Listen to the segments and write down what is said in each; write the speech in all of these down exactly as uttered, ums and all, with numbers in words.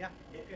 Yeah. Okay.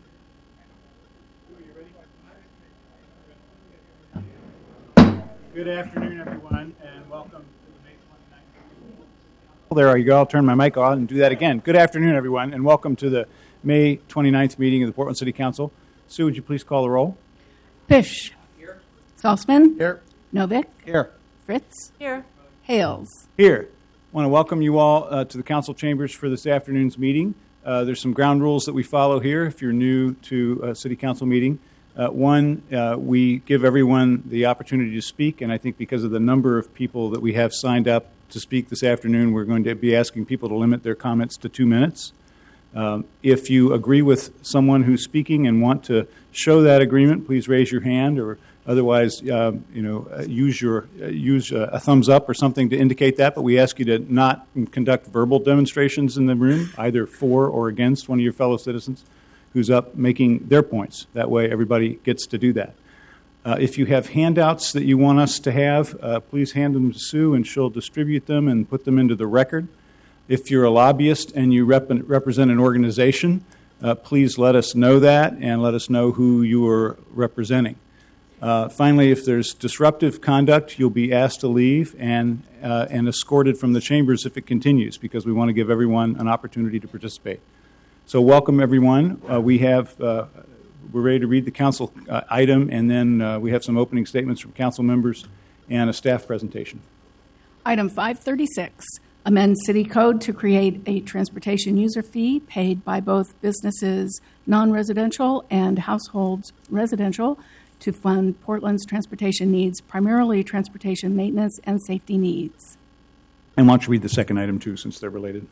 Good afternoon, everyone, and welcome to the May twenty-ninth. There you go. I'll turn my mic on and do that again. Good afternoon, everyone, and welcome to the May twenty-ninth meeting of the Portland City Council. Sue, would you please call the roll? Fish. Here. Salzman. Here. Novick. Here. Fritz. Here. Hales. Here. I want to welcome you all uh, to the council chambers for this afternoon's meeting. Uh, there's some ground rules that we follow here if you're new to a city council meeting. Uh, one, uh, we give everyone the opportunity to speak, and I think because of the number of people that we have signed up to speak this afternoon, we're going to be asking people to limit their comments to two minutes. Um, if you agree with someone who's speaking and want to show that agreement, please raise your hand, or otherwise, uh, you know, uh, use your uh, use uh, a thumbs up or something to indicate that. But we ask you to not conduct verbal demonstrations in the room, either for or against one of your fellow citizens who's up making their points. That way, everybody gets to do that. Uh, if you have handouts that you want us to have, uh, please hand them to Sue, and she'll distribute them and put them into the record. If you're a lobbyist and you rep- represent an organization, uh, please let us know that and let us know who you are representing. Uh, finally, if there's disruptive conduct, you'll be asked to leave and, uh, and escorted from the chambers if it continues, because we want to give everyone an opportunity to participate. So welcome, everyone. Uh, we have, uh, we're ready to read the council uh, item, and then uh, we have some opening statements from council members and a staff presentation. Item five thirty-six, amend city code to create a transportation user fee paid by both businesses non-residential and households residential to fund Portland's transportation needs, primarily transportation maintenance and safety needs. And why don't you read the second item, too, since they're related.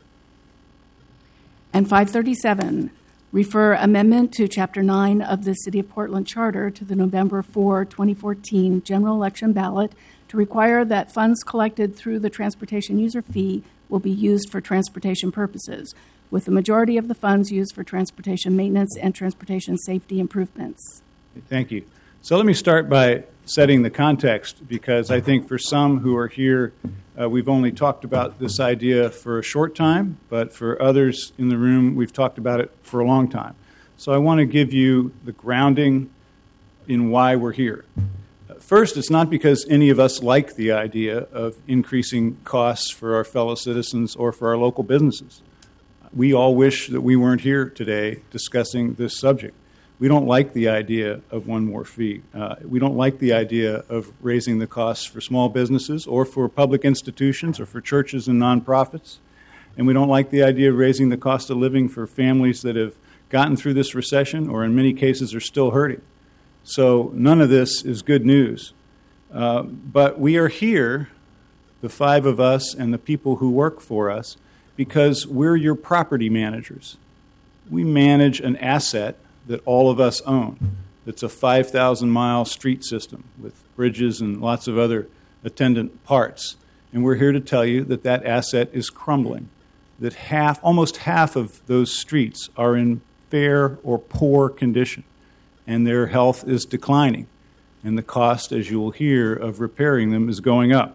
And five thirty-seven, refer amendment to Chapter nine of the City of Portland Charter to the November fourth, twenty fourteen general election ballot to require that funds collected through the transportation user fee will be used for transportation purposes, with the majority of the funds used for transportation maintenance and transportation safety improvements. Thank you. So let me start by setting the context, because I think for some who are here, uh, we've only talked about this idea for a short time, but for others in the room, we've talked about it for a long time. So I want to give you the grounding in why we're here. Uh, first, it's not because any of us like the idea of increasing costs for our fellow citizens or for our local businesses. We all wish that we weren't here today discussing this subject. We don't like the idea of one more fee. Uh, we don't like the idea of raising the costs for small businesses or for public institutions or for churches and nonprofits. And we don't like the idea of raising the cost of living for families that have gotten through this recession or in many cases are still hurting. So none of this is good news. Uh, but we are here, the five of us and the people who work for us, because we're your property managers. We manage an asset that all of us own. It's a five thousand mile street system with bridges and lots of other attendant parts. And we're here to tell you that that asset is crumbling, that half, almost half of those streets are in fair or poor condition, and their health is declining. And the cost, as you will hear, of repairing them is going up.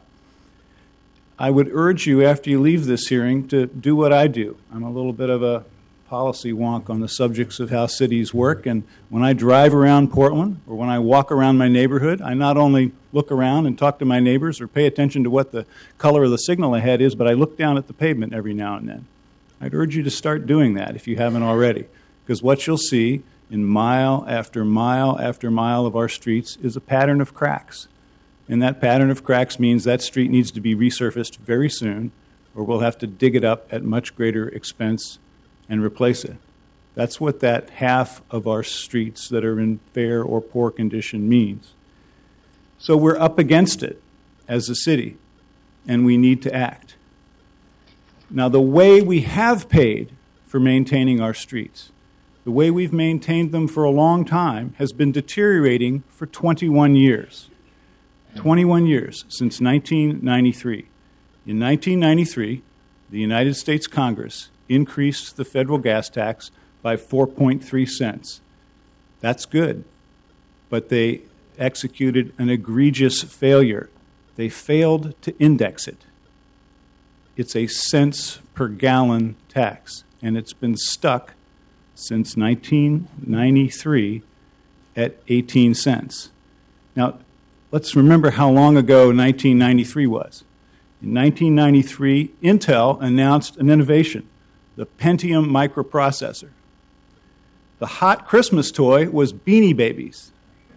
I would urge you, after you leave this hearing, to do what I do. I'm a little bit of a policy wonk on the subjects of how cities work, and when I drive around Portland or when I walk around my neighborhood, I not only look around and talk to my neighbors or pay attention to what the color of the signal ahead is, but I look down at the pavement every now and then. I'd urge you to start doing that if you haven't already, because what you'll see in mile after mile after mile of our streets is a pattern of cracks. And that pattern of cracks means that street needs to be resurfaced very soon, or we'll have to dig it up at much greater expense and replace it. That's what that half of our streets that are in fair or poor condition means. So we're up against it as a city, and we need to act. Now, the way we have paid for maintaining our streets, the way we've maintained them for a long time, has been deteriorating for twenty-one years. twenty-one years, since nineteen ninety-three. In nineteen ninety-three, the United States Congress increased the federal gas tax by four point three cents. That's good, but they executed an egregious failure. They failed to index it. It's a cents per gallon tax, and it's been stuck since nineteen ninety-three at eighteen cents. Now, let's remember how long ago nineteen ninety-three was. In nineteen ninety-three, Intel announced an innovation, the Pentium microprocessor. The hot Christmas toy was Beanie Babies.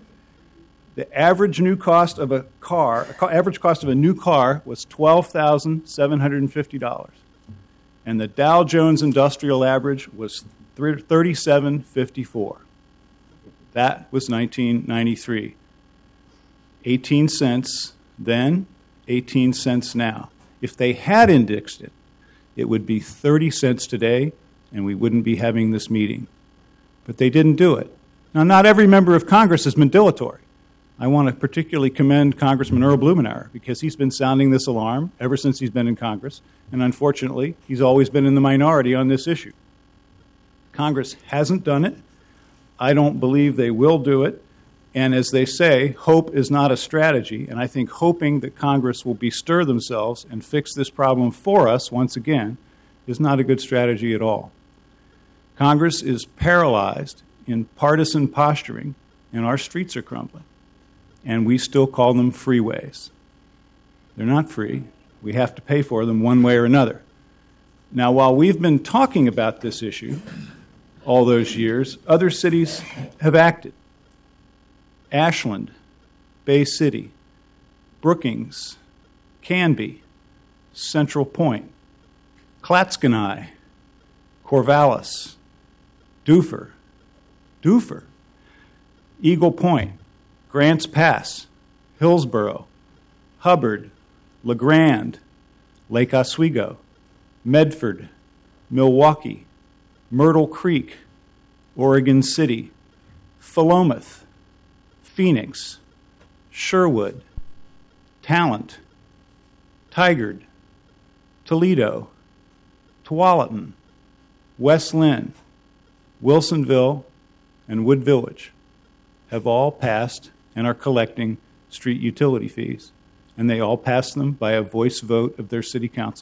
The average new cost of a car, average cost of a new car was twelve thousand seven hundred fifty dollars. And the Dow Jones Industrial Average was thirty-seven fifty-four. That was nineteen ninety-three. eighteen cents then, eighteen cents now. If they had indexed it, it would be thirty cents today, and we wouldn't be having this meeting. But they didn't do it. Now, not every member of Congress has been dilatory. I want to particularly commend Congressman Earl Blumenauer because he's been sounding this alarm ever since he's been in Congress, and unfortunately, he's always been in the minority on this issue. Congress hasn't done it. I don't believe they will do it. And as they say, hope is not a strategy, and I think hoping that Congress will bestir themselves and fix this problem for us once again is not a good strategy at all. Congress is paralyzed in partisan posturing, and our streets are crumbling. And we still call them freeways. They're not free. We have to pay for them one way or another. Now, while we've been talking about this issue all those years, other cities have acted. Ashland, Bay City, Brookings, Canby, Central Point, Clatskanie, Corvallis, Dufur, Dufur, Eagle Point, Grants Pass, Hillsborough, Hubbard, LeGrand, Lake Oswego, Medford, Milwaukee, Myrtle Creek, Oregon City, Philomath, Phoenix, Sherwood, Talent, Tigard, Toledo, Tualatin, West Lynn, Wilsonville, and Wood Village have all passed and are collecting street utility fees, and they all passed them by a voice vote of their city council.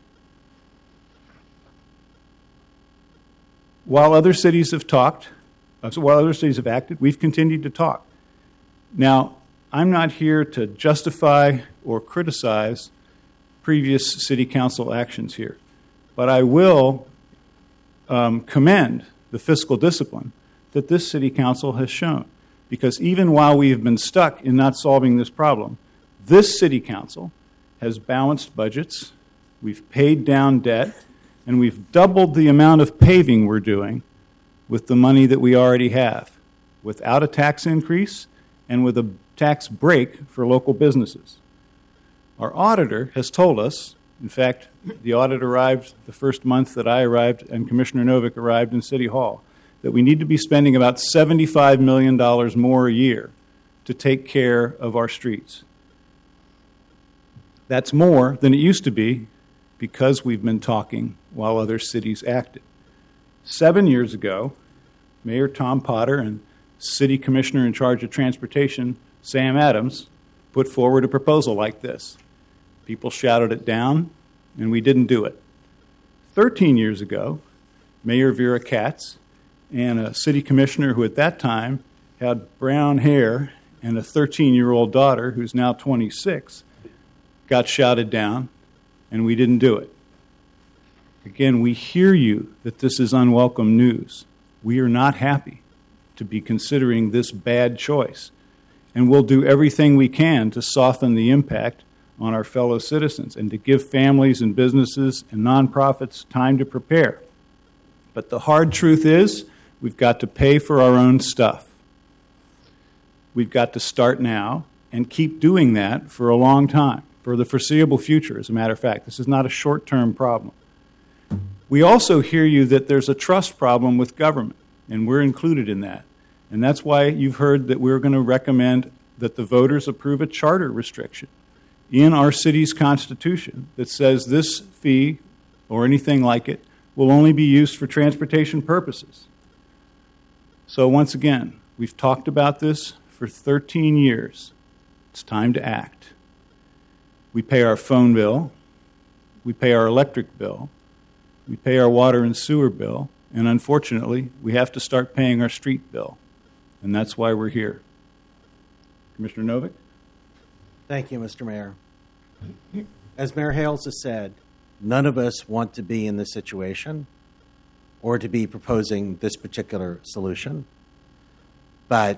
While other cities have talked, uh, so while other cities have acted, we've continued to talk. Now, I'm not here to justify or criticize previous city council actions here, but I will um, commend the fiscal discipline that this city council has shown. Because even while we have been stuck in not solving this problem, this city council has balanced budgets, we've paid down debt, and we've doubled the amount of paving we're doing with the money that we already have, without a tax increase and with a tax break for local businesses. Our auditor has told us, in fact, the audit arrived the first month that I arrived and Commissioner Novick arrived in City Hall, that we need to be spending about seventy-five million dollars more a year to take care of our streets. That's more than it used to be because we've been talking while other cities acted. Seven years ago, Mayor Tom Potter and City Commissioner in charge of Transportation, Sam Adams, put forward a proposal like this. People shouted it down, and we didn't do it. Thirteen years ago, Mayor Vera Katz and a city commissioner who at that time had brown hair and a thirteen-year-old daughter who's now twenty-six got shouted down, and we didn't do it. Again, we hear you that this is unwelcome news. We are not happy to be considering this bad choice, and we'll do everything we can to soften the impact on our fellow citizens and to give families and businesses and nonprofits time to prepare. But the hard truth is, we've got to pay for our own stuff. We've got to start now and keep doing that for a long time, for the foreseeable future, as a matter of fact. This is not a short-term problem. We also hear you that there's a trust problem with government, and we're included in that. And that's why you've heard that we're going to recommend that the voters approve a charter restriction in our city's constitution that says this fee, or anything like it, will only be used for transportation purposes. So once again, we've talked about this for thirteen years. It's time to act. We pay our phone bill, we pay our electric bill, we pay our water and sewer bill, And unfortunately, we have to start paying our street bill. And that's why we're here. Commissioner Novick? Thank you, Mister Mayor. As Mayor Hales has said, none of us want to be in this situation or to be proposing this particular solution. But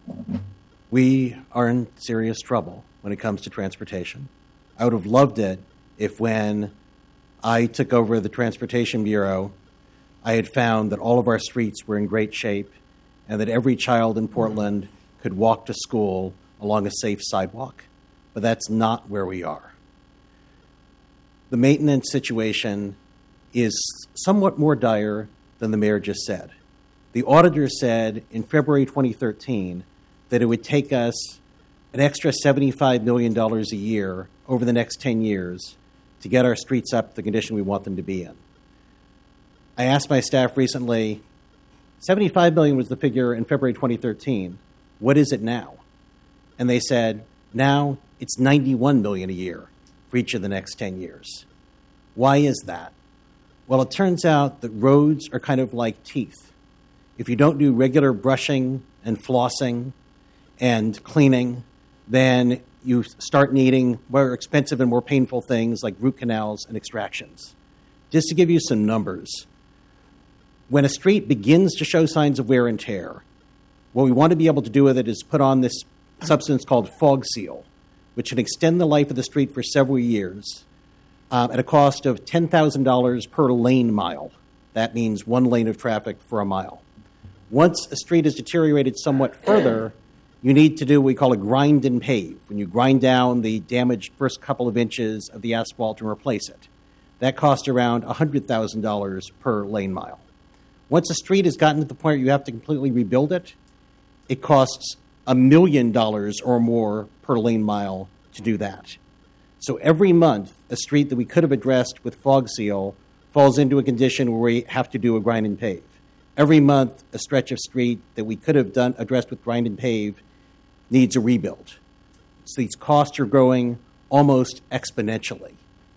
we are in serious trouble when it comes to transportation. I would have loved it if when I took over the Transportation Bureau, I had found that all of our streets were in great shape and that every child in Portland could walk to school along a safe sidewalk. But that's not where we are. The maintenance situation is somewhat more dire than the mayor just said. The auditor said in February twenty thirteen that it would take us an extra seventy-five million dollars a year over the next ten years to get our streets up to the condition we want them to be in. I asked my staff recently, seventy-five million dollars was the figure in February twenty thirteen. What is it now? And they said, now it's ninety-one million dollars a year for each of the next ten years. Why is that? Well, it turns out that roads are kind of like teeth. If you don't do regular brushing and flossing and cleaning, then you start needing more expensive and more painful things like root canals and extractions. Just to give you some numbers, when a street begins to show signs of wear and tear, what we want to be able to do with it is put on this substance called fog seal, which can extend the life of the street for several years uh, at a cost of ten thousand dollars per lane mile. That means one lane of traffic for a mile. Once a street is deteriorated somewhat further, you need to do what we call a grind and pave, when you grind down the damaged first couple of inches of the asphalt and replace it. That costs around one hundred thousand dollars per lane mile. Once a street has gotten to the point where you have to completely rebuild it, it costs a million dollars or more per lane mile to do that. So every month, a street that we could have addressed with fog seal falls into a condition where we have to do a grind and pave. Every month, a stretch of street that we could have done addressed with grind and pave needs a rebuild. So these costs are growing almost exponentially.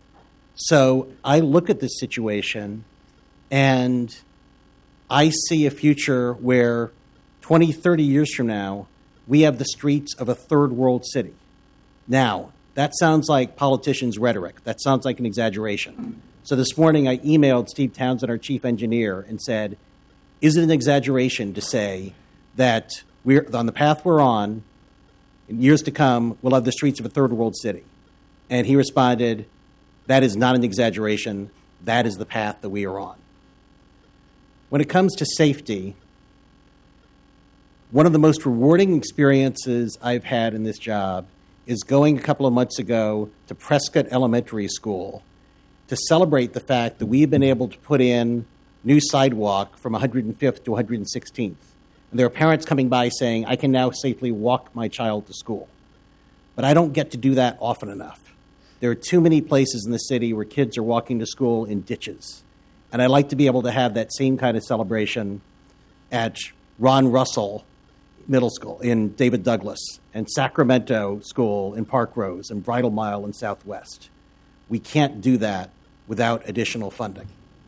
So I look at this situation and I see a future where twenty, thirty years from now, we have the streets of a third world city. Now, that sounds like politicians' rhetoric. That sounds like an exaggeration. So this morning I emailed Steve Townsend, our chief engineer, and said, is it an exaggeration to say that we're on the path we're on, in years to come, we'll have the streets of a third world city? And he responded, that is not an exaggeration. That is the path that we are on. When it comes to safety, one of the most rewarding experiences I've had in this job is going a couple of months ago to Prescott Elementary School to celebrate the fact that we've been able to put in new sidewalk from one hundred fifth to one hundred sixteenth. And there are parents coming by saying, I can now safely walk my child to school. But I don't get to do that often enough. There are too many places in the city where kids are walking to school in ditches. And I like to be able to have that same kind of celebration at Ron Russell Middle School in David Douglas and Sacramento School in Park Rose and Bridal Mile in Southwest. We can't do that without additional funding.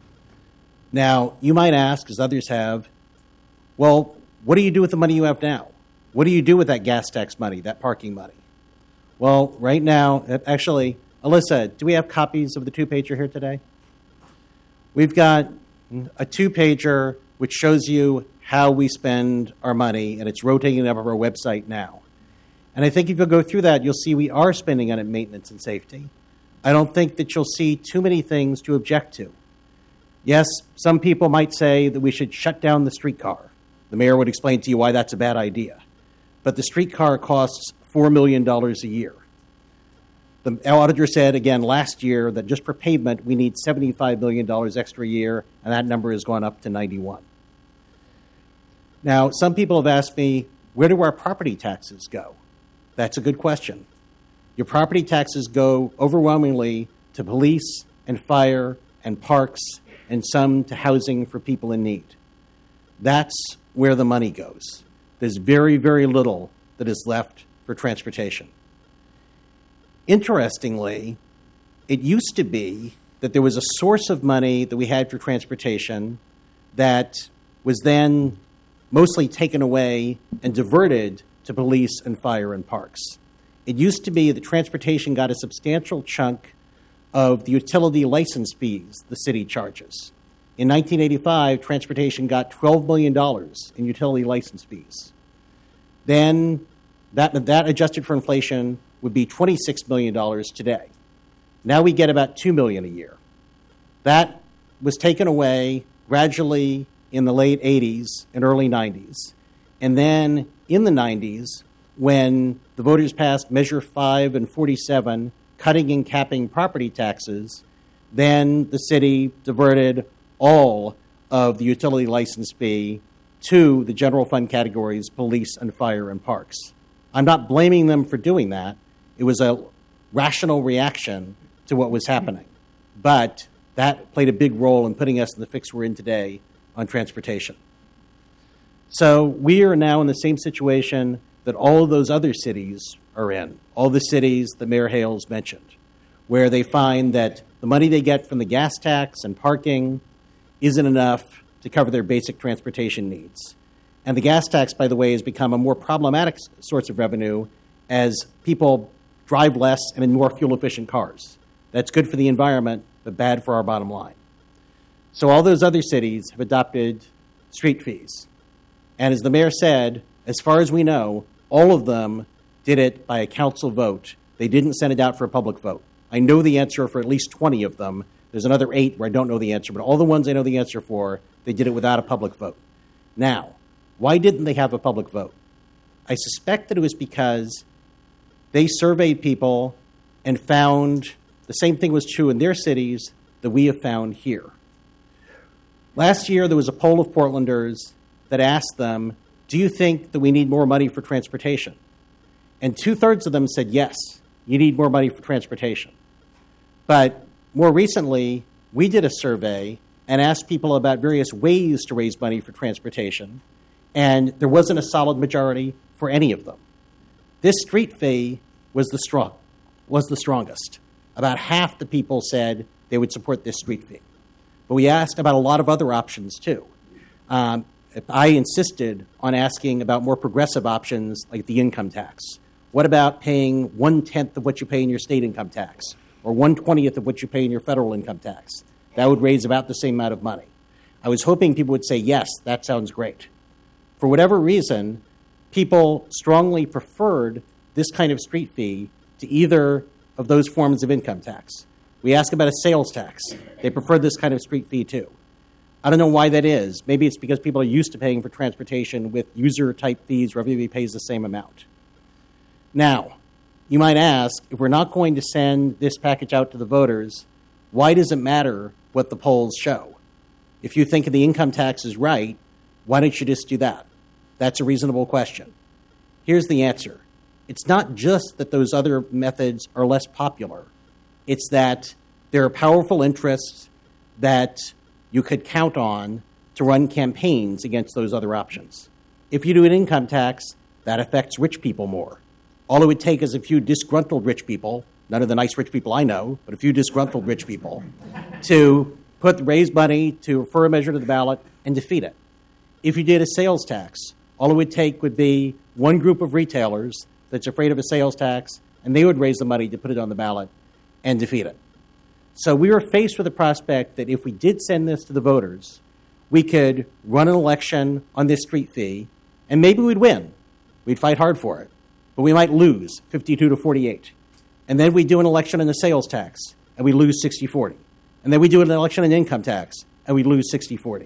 Now, you might ask, as others have, well, what do you do with the money you have now? What do you do with that gas tax money, that parking money? Well, right now, actually, Alyssa, do we have copies of the two-pager here today? We've got a two-pager which shows you how we spend our money, and it's rotating up on our website now. And I think if you'll go through that, you'll see we are spending on it maintenance and safety. I don't think that you'll see too many things to object to. Yes, some people might say that we should shut down the streetcar. The mayor would explain to you why that's a bad idea. But the streetcar costs four million dollars a year. The auditor said, again, last year that just for pavement, we need seventy-five million dollars extra a year, and that number has gone up to ninety-one. Now, some people have asked me, where do our property taxes go? That's a good question. Your property taxes go overwhelmingly to police and fire and parks and some to housing for people in need. That's where the money goes. There's very, very little that is left for transportation. Interestingly, it used to be that there was a source of money that we had for transportation that was then mostly taken away and diverted to police and fire and parks. It used to be that transportation got a substantial chunk of the utility license fees the city charges. In nineteen eighty-five, transportation got twelve million dollars in utility license fees. Then that, that adjusted for inflation would be twenty-six million dollars today. Now we get about two million dollars a year. That was taken away gradually in the late eighties and early nineties. And then in the nineties, when the voters passed Measure five and forty-seven, cutting and capping property taxes, then the city diverted all of the utility license fee to the general fund categories, police and fire and parks. I'm not blaming them for doing that. It was a rational reaction to what was happening. But that played a big role in putting us in the fix we're in today on transportation. So we are now in the same situation that all of those other cities are in, all the cities that Mayor Hales mentioned, where they find that the money they get from the gas tax and parking isn't enough to cover their basic transportation needs. And the gas tax, by the way, has become a more problematic source of revenue as people drive less and in more fuel-efficient cars. That's good for the environment, but bad for our bottom line. So all those other cities have adopted street fees. And as the mayor said, as far as we know, all of them did it by a council vote. They didn't send it out for a public vote. I know the answer for at least twenty of them. There's another eight where I don't know the answer, but all the ones I know the answer for, they did it without a public vote. Now, why didn't they have a public vote? I suspect that it was because they surveyed people and found the same thing was true in their cities that we have found here. Last year, there was a poll of Portlanders that asked them, do you think that we need more money for transportation? And two-thirds of them said, yes, you need more money for transportation. But more recently, we did a survey and asked people about various ways to raise money for transportation, and there wasn't a solid majority for any of them. This street fee was the strong, was the strongest. About half the people said they would support this street fee. But we asked about a lot of other options, too. Um, I insisted on asking about more progressive options like the income tax. What about paying one-tenth of what you pay in your state income tax or one-twentieth of what you pay in your federal income tax? That would raise about the same amount of money. I was hoping people would say, yes, that sounds great. For whatever reason, people strongly preferred this kind of street fee to either of those forms of income tax. We asked about a sales tax. They preferred this kind of street fee, too. I don't know why that is. Maybe it's because people are used to paying for transportation with user-type fees where everybody pays the same amount. Now, you might ask, if we're not going to send this package out to the voters, why does it matter what the polls show? If you think the income tax is right, why don't you just do that? That's a reasonable question. Here's the answer. It's not just that those other methods are less popular. It's that there are powerful interests that you could count on to run campaigns against those other options. If you do an income tax, that affects rich people more. All it would take is a few disgruntled rich people, none of the nice rich people I know, but a few disgruntled rich people, to put raise money to refer a measure to the ballot and defeat it. If you did a sales tax, all it would take would be one group of retailers that's afraid of a sales tax, and they would raise the money to put it on the ballot and defeat it. So we were faced with the prospect that if we did send this to the voters, we could run an election on this street fee, and maybe we'd win. We'd fight hard for it. But we might lose fifty-two to forty-eight. And then we do an election on the sales tax, and we lose sixty forty. And then we do an election on income tax, and we lose sixty forty.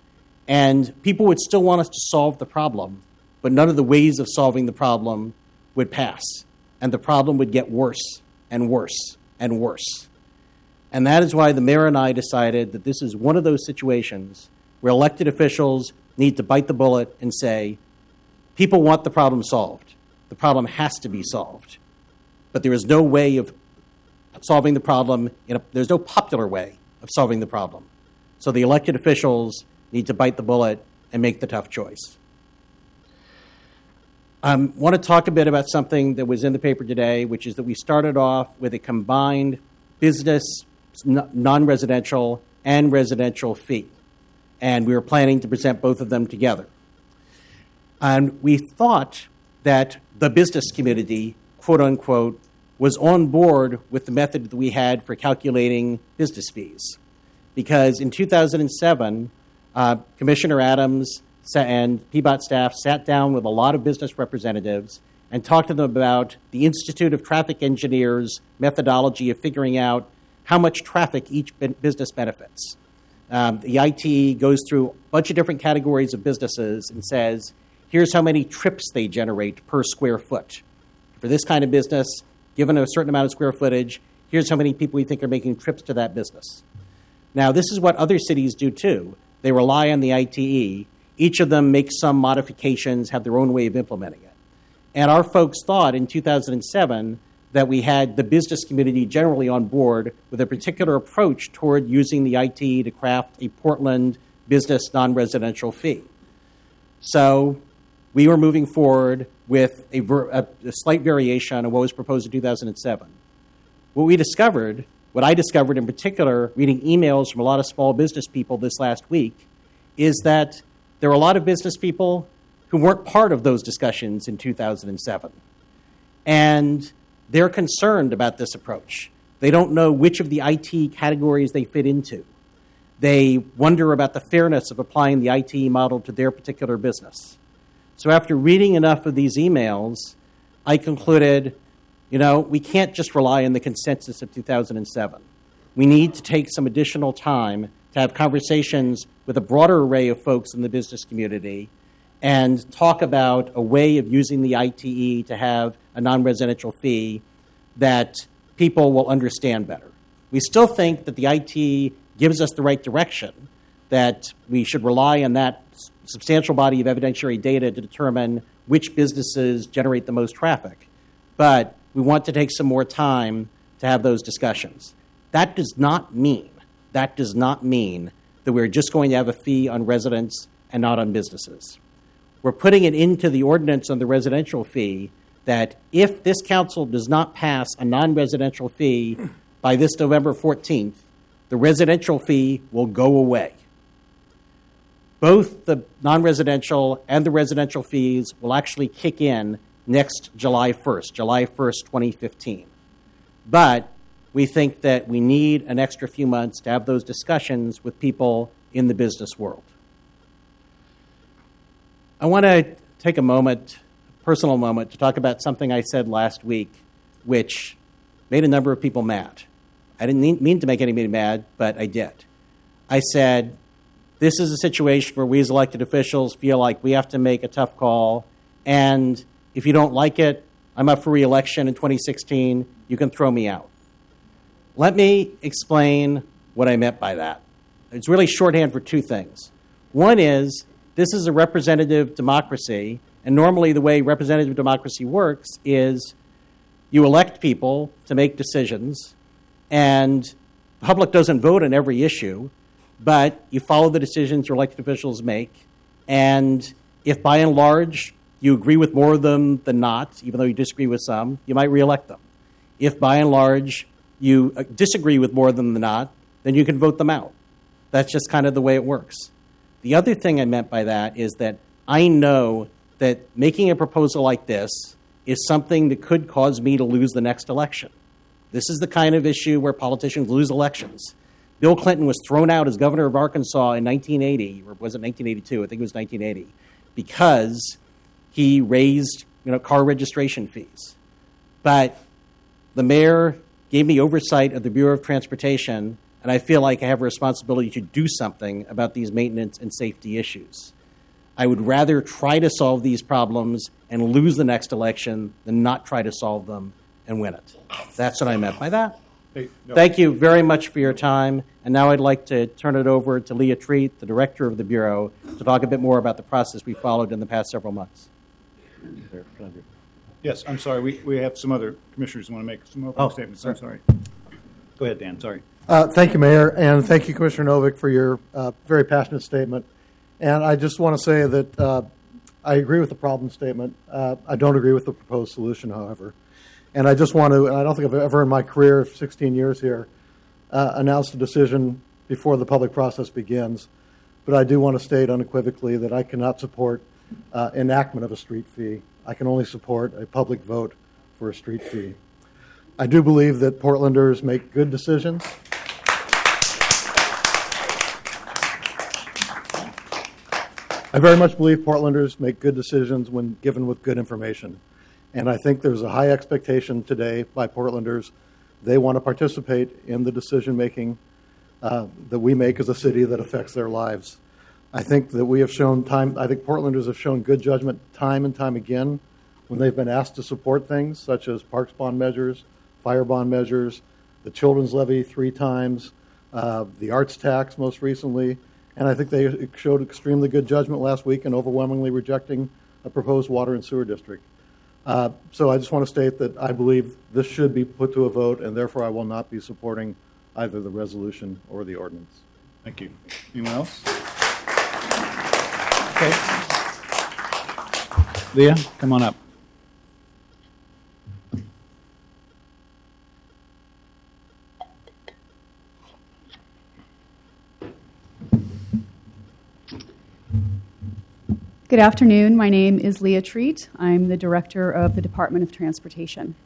And people would still want us to solve the problem, but none of the ways of solving the problem would pass. And the problem would get worse and worse and worse. And that is why the mayor and I decided that this is one of those situations where elected officials need to bite the bullet and say, people want the problem solved. The problem has to be solved. But there is no way of solving the problem, in a, there's no popular way of solving the problem. So the elected officials need to bite the bullet and make the tough choice. I um, want to talk a bit about something that was in the paper today, which is that we started off with a combined business, non-residential, and residential fee. and we were planning to present both of them together. And we thought that the business community, quote unquote, was on board with the method that we had for calculating business fees. Because in two thousand seven, uh, Commissioner Adams and P B O T staff sat down with a lot of business representatives and talked to them about the Institute of Traffic Engineers' methodology of figuring out how much traffic each business benefits. Um, the I T E goes through a bunch of different categories of businesses and says, here's how many trips they generate per square foot. For this kind of business, given a certain amount of square footage, here's how many people we think are making trips to that business. Now, this is what other cities do too. They rely on the I T E. Each of them makes some modifications, have their own way of implementing it. And our folks thought in two thousand seven that we had the business community generally on board with a particular approach toward using the I T E to craft a Portland business non-residential fee. So we were moving forward with a, a, a slight variation of what was proposed in two thousand seven. What we discovered, what I discovered in particular, reading emails from a lot of small business people this last week, is that there were a lot of business people who weren't part of those discussions in two thousand seven. And they're concerned about this approach. They don't know which of the I T categories they fit into. They wonder about the fairness of applying the I T model to their particular business. So after reading enough of these emails, I concluded, you know, we can't just rely on the consensus of two thousand seven. We need to take some additional time to have conversations with a broader array of folks in the business community and talk about a way of using the I T E to have a non-residential fee that people will understand better. We still think that the I T E gives us the right direction, that we should rely on that substantial body of evidentiary data to determine which businesses generate the most traffic. But we want to take some more time to have those discussions. That does not mean, that does not mean that we're just going to have a fee on residents and not on businesses. We're putting it into the ordinance on the residential fee that if this council does not pass a non-residential fee by this November fourteenth, the residential fee will go away. Both the non-residential and the residential fees will actually kick in next July first, July first, twenty fifteen. But we think that we need an extra few months to have those discussions with people in the business world. I want to take a moment, a personal moment, to talk about something I said last week, which made a number of people mad. I didn't mean to make anybody mad, but I did. I said, this is a situation where we as elected officials feel like we have to make a tough call, and if you don't like it, I'm up for re-election in twenty sixteen, you can throw me out. Let me explain what I meant by that. It's really shorthand for two things. One is, this is a representative democracy, and normally the way representative democracy works is you elect people to make decisions, and the public doesn't vote on every issue, but you follow the decisions your elected officials make, and if by and large you agree with more of them than not, even though you disagree with some, you might reelect them. If by and large you disagree with more of them than not, then you can vote them out. That's just kind of the way it works. The other thing I meant by that is that I know that making a proposal like this is something that could cause me to lose the next election. This is the kind of issue where politicians lose elections. Bill Clinton was thrown out as governor of Arkansas in nineteen eighty, or was it nineteen eighty-two? I think it was nineteen eighty, because he raised, you know, car registration fees. But the mayor gave me oversight of the Bureau of Transportation, and I feel like I have a responsibility to do something about these maintenance and safety issues. I would rather try to solve these problems and lose the next election than not try to solve them and win it. That's what I meant by that. Hey, no. Thank you very much for your time. And now I'd like to turn it over to Leah Treat, the director of the Bureau, to talk a bit more about the process we followed in the past several months. Yes, I'm sorry. We, we have some other commissioners who want to make some opening Oh, statements. sorry. I'm sorry. Go ahead, Dan. Sorry. Uh, thank you, Mayor, and thank you, Commissioner Novick, for your uh, very passionate statement. And I just want to say that uh, I agree with the problem statement. Uh, I don't agree with the proposed solution, however. And I just want to, and I don't think I've ever in my career of sixteen years here, uh, announced a decision before the public process begins. but I do want to state unequivocally that I cannot support uh, enactment of a street fee. I can only support a public vote for a street fee. I do believe that Portlanders make good decisions. I very much believe Portlanders make good decisions when given with good information. And I think there's a high expectation today by Portlanders. They want to participate in the decision-making uh, that we make as a city that affects their lives. I think that we have shown time, I think Portlanders have shown good judgment time and time again when they've been asked to support things such as parks bond measures, fire bond measures, the children's levy three times, uh, the arts tax most recently, and I think they showed extremely good judgment last week in overwhelmingly rejecting a proposed water and sewer district. Uh, so I just want to state that I believe this should be put to a vote, and therefore I will not be supporting either the resolution or the ordinance. Thank you. Anyone else? Okay. Leah, come on up. Good afternoon. My name is Leah Treat. I'm the Director of the Department of Transportation.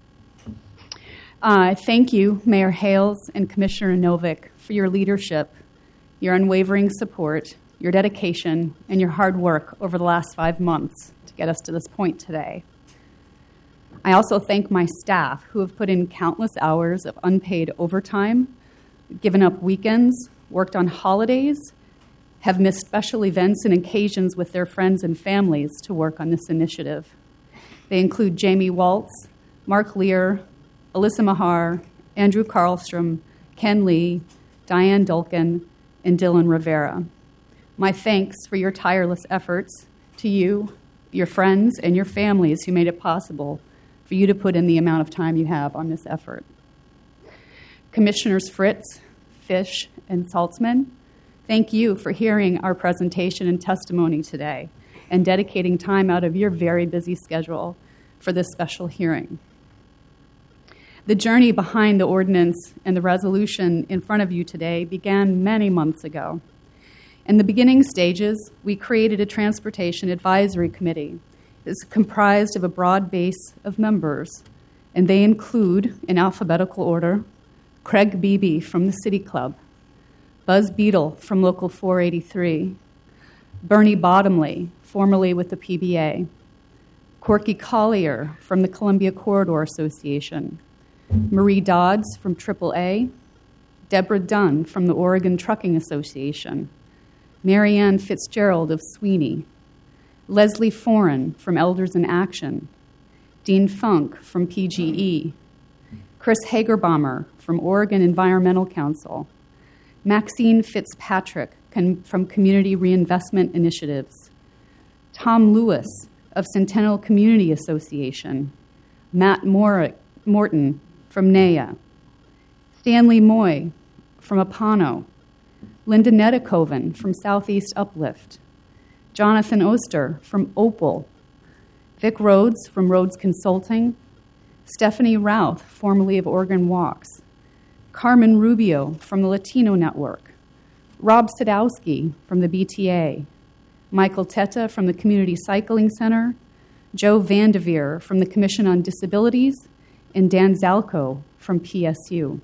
Uh, thank you, Mayor Hales and Commissioner Novick, for your leadership, your unwavering support, your dedication, and your hard work over the last five months to get us to this point today. I also thank my staff who have put in countless hours of unpaid overtime, given up weekends, worked on holidays, have missed special events and occasions with their friends and families to work on this initiative. They include Jamie Waltz, Mark Lear, Alyssa Mahar, Andrew Karlstrom, Ken Lee, Diane Dulkin, and Dylan Rivera. My thanks for your tireless efforts to you, your friends, and your families who made it possible for you to put in the amount of time you have on this effort. Commissioners Fritz, Fish, and Saltzman, thank you for hearing our presentation and testimony today and dedicating time out of your very busy schedule for this special hearing. The journey behind the ordinance and the resolution in front of you today began many months ago. In the beginning stages, we created a Transportation Advisory Committee. It's comprised of a broad base of members, and they include, in alphabetical order, Craig Beebe from the City Club, Buzz Beadle from Local four eighty-three, Bernie Bottomley, formerly with the P B A, Corky Collier from the Columbia Corridor Association, Marie Dodds from triple A, Deborah Dunn from the Oregon Trucking Association, Marianne Fitzgerald of Sweeney, Leslie Foran from Elders in Action, Dean Funk from P G E, Chris Hagerbommer from Oregon Environmental Council, Maxine Fitzpatrick from Community Reinvestment Initiatives, Tom Lewis of Centennial Community Association, Matt Mor- Morton from N E A, Stanley Moy from Apano, Linda Nedekoven from Southeast Uplift, Jonathan Oster from Opal, Vic Rhodes from Rhodes Consulting, Stephanie Routh, formerly of Oregon Walks, Carmen Rubio from the Latino Network, Rob Sadowski from the B T A, Michael Teta from the Community Cycling Center, Joe Vandeveer from the Commission on Disabilities, and Dan Zalco from P S U.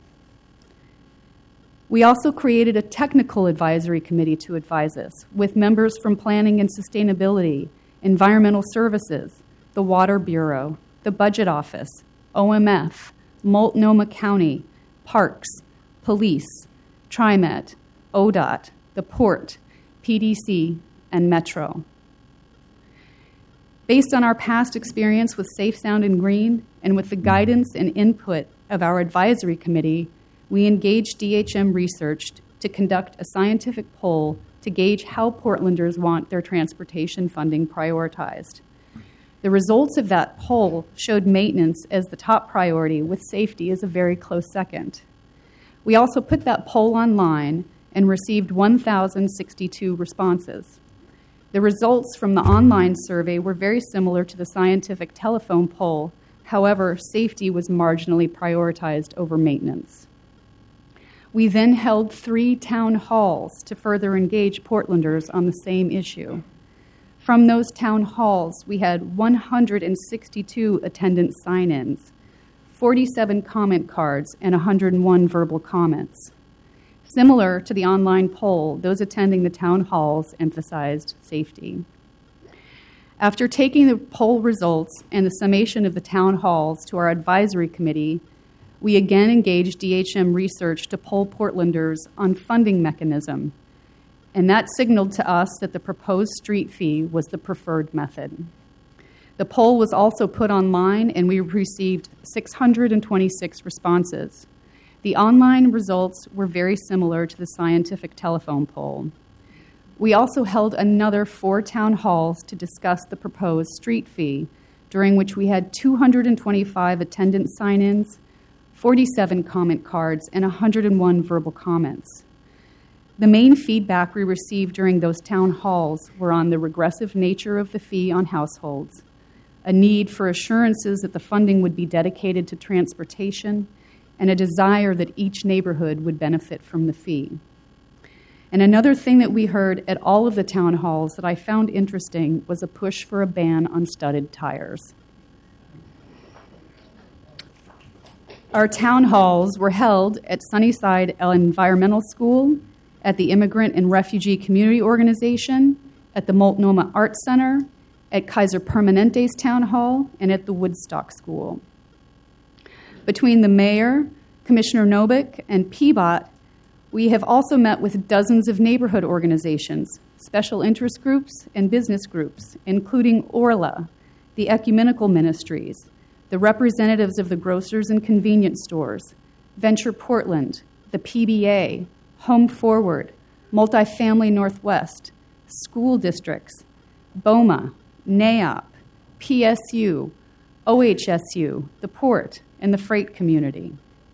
We also created a technical advisory committee to advise us, with members from Planning and Sustainability, Environmental Services, the Water Bureau, the Budget Office, O M F, Multnomah County, Parks, Police, TriMet, O D O T, the Port, P D C, and Metro. Based on our past experience with Safe, Sound, and Green, and with the guidance and input of our advisory committee, we engaged D H M Research to conduct a scientific poll to gauge how Portlanders want their transportation funding prioritized. The results of that poll showed maintenance as the top priority, with safety as a very close second. We also put that poll online and received one thousand sixty-two responses. The results from the online survey were very similar to the scientific telephone poll. However, safety was marginally prioritized over maintenance. We then held three town halls to further engage Portlanders on the same issue. From those town halls, we had one hundred sixty-two attendance sign-ins, forty-seven comment cards, and one hundred one verbal comments. Similar to the online poll, those attending the town halls emphasized safety. After taking the poll results and the summation of the town halls to our advisory committee, we again engaged D H M Research to poll Portlanders on funding mechanism, and that signaled to us that the proposed street fee was the preferred method. The poll was also put online, and we received six hundred twenty-six responses. The online results were very similar to the scientific telephone poll. We also held another four town halls to discuss the proposed street fee, during which we had two hundred twenty-five attendance sign-ins, forty-seven comment cards, and one hundred one verbal comments. The main feedback we received during those town halls were on the regressive nature of the fee on households, a need for assurances that the funding would be dedicated to transportation, and a desire that each neighborhood would benefit from the fee. And another thing that we heard at all of the town halls that I found interesting was a push for a ban on studded tires. Our town halls were held at Sunnyside Environmental School, at the Immigrant and Refugee Community Organization, at the Multnomah Arts Center, at Kaiser Permanente's Town Hall, and at the Woodstock School. Between the mayor, Commissioner Novick, and P B O T, we have also met with dozens of neighborhood organizations, special interest groups, and business groups, including Orla, the Ecumenical Ministries, the representatives of the grocers and convenience stores, Venture Portland, the P B A, Home Forward, Multifamily Northwest, school districts, BOMA, NAIOP, P S U, O H S U, the port, and the freight community.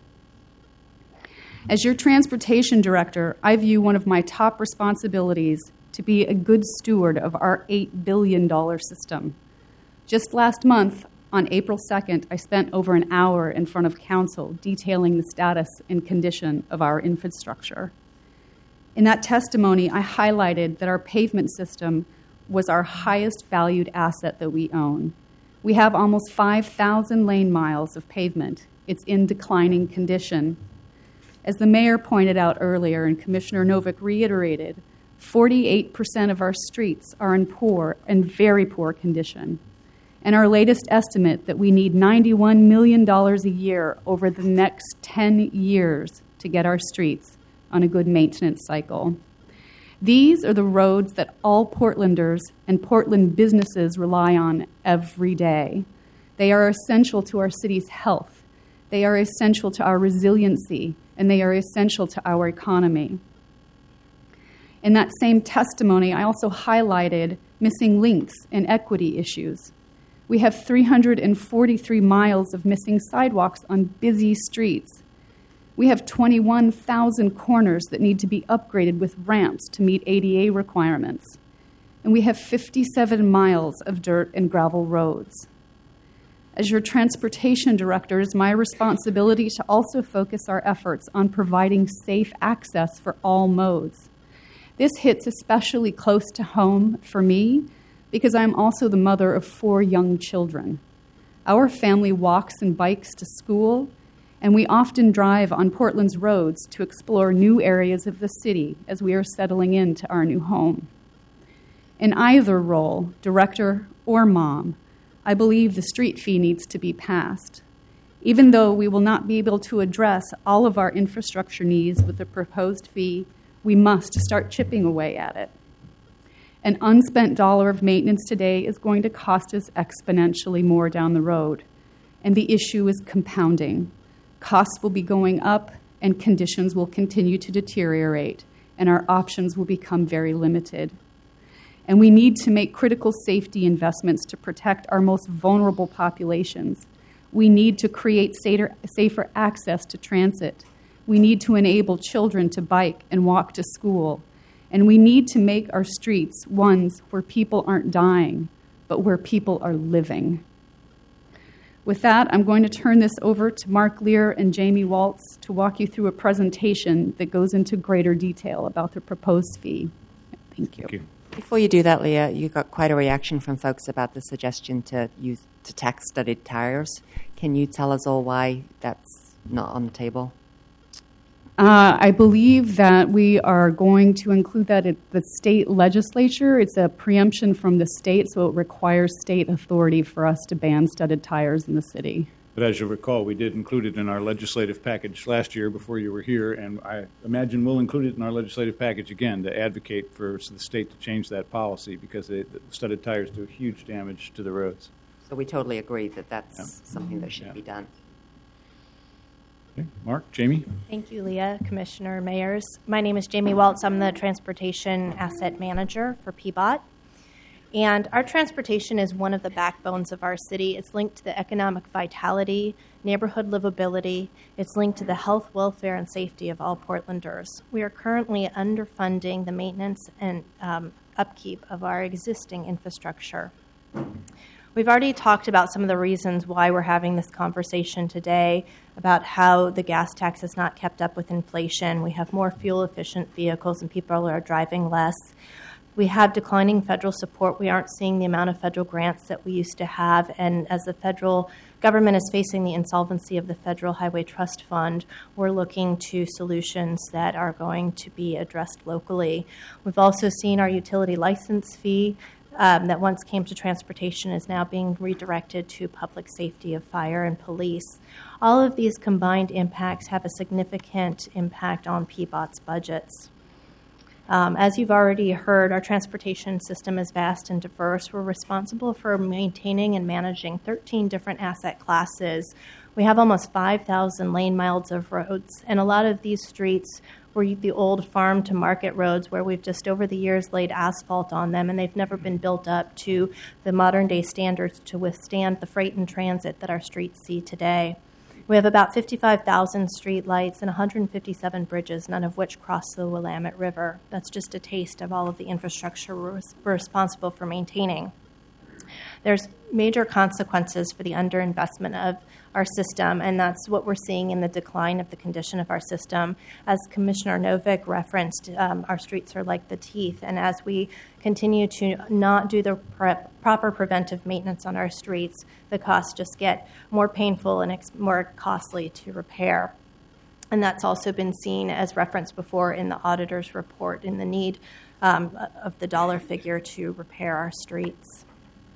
As your transportation director, I view one of my top responsibilities to be a good steward of our eight billion dollars system. Just last month, on April second, I spent over an hour in front of council detailing the status and condition of our infrastructure. In that testimony, I highlighted that our pavement system was our highest valued asset that we own. We have almost five thousand lane miles of pavement. It's in declining condition. As the mayor pointed out earlier and Commissioner Novick reiterated, forty-eight percent of our streets are in poor and very poor condition. And our latest estimate that we need ninety-one million dollars a year over the next ten years to get our streets on a good maintenance cycle. These are the roads that all Portlanders and Portland businesses rely on every day. They are essential to our city's health. They are essential to our resiliency, and they are essential to our economy. In that same testimony, I also highlighted missing links and equity issues. We have three hundred forty-three miles of missing sidewalks on busy streets. We have twenty-one thousand corners that need to be upgraded with ramps to meet A D A requirements. And we have fifty-seven miles of dirt and gravel roads. As your transportation director, it is my responsibility to also focus our efforts on providing safe access for all modes. This hits especially close to home for me because I'm also the mother of four young children. Our family walks and bikes to school, and we often drive on Portland's roads to explore new areas of the city as we are settling into our new home. In either role, director or mom, I believe the street fee needs to be passed. Even though we will not be able to address all of our infrastructure needs with the proposed fee, we must start chipping away at it. An unspent dollar of maintenance today is going to cost us exponentially more down the road, and the issue is compounding. Costs will be going up, and conditions will continue to deteriorate, and our options will become very limited. And we need to make critical safety investments to protect our most vulnerable populations. We need to create safer access to transit. We need to enable children to bike and walk to school. And we need to make our streets ones where people aren't dying, but where people are living. With that, I'm going to turn this over to Mark Lear and Jamie Waltz to walk you through a presentation that goes into greater detail about the proposed fee. Thank you. Thank you. Before you do that, Leah, you got quite a reaction from folks about the suggestion to use to tax studded tires. Can you tell us all why that's not on the table? Uh, I believe that we are going to include that at the state legislature. It's a preemption from the state, so it requires state authority for us to ban studded tires in the city. But as you'll recall, we did include it in our legislative package last year before you were here, and I imagine we'll include it in our legislative package again to advocate for the state to change that policy because they, the studded tires do huge damage to the roads. So we totally agree that that's Yeah. something that should Yeah. be done. Okay. Mark, Jamie? Thank you, Leah, Commissioner, Mayors. My name is Jamie Welts. I'm the Transportation Asset Manager for P B O T. And our transportation is one of the backbones of our city. It's linked to the economic vitality, neighborhood livability. It's linked to the health, welfare, and safety of all Portlanders. We are currently underfunding the maintenance and um, upkeep of our existing infrastructure. We've already talked about some of the reasons why we're having this conversation today, about how the gas tax has not kept up with inflation. We have more fuel-efficient vehicles and people are driving less. We have declining federal support. We aren't seeing the amount of federal grants that we used to have. And as the federal government is facing the insolvency of the Federal Highway Trust Fund, we're looking to solutions that are going to be addressed locally. We've also seen our utility license fee Um, that once came to transportation is now being redirected to public safety of fire and police. All of these combined impacts have a significant impact on P B O T's budgets. Um, as you've already heard, our transportation system is vast and diverse. We're responsible for maintaining and managing thirteen different asset classes. We have almost five thousand lane miles of roads, and a lot of these streets were the old farm to market roads where we've just over the years laid asphalt on them, and they've never been built up to the modern day standards to withstand the freight and transit that our streets see today. We have about fifty-five thousand street lights and one hundred fifty-seven bridges, none of which cross the Willamette River. That's just a taste of all of the infrastructure we're responsible for maintaining. There's major consequences for the underinvestment of our system, and that's what we're seeing in the decline of the condition of our system. As Commissioner Novick referenced, um, our streets are like the teeth, and as we continue to not do the pre- proper preventive maintenance on our streets, the costs just get more painful and ex- more costly to repair. And that's also been seen as referenced before in the auditor's report in the need um, of the dollar figure to repair our streets.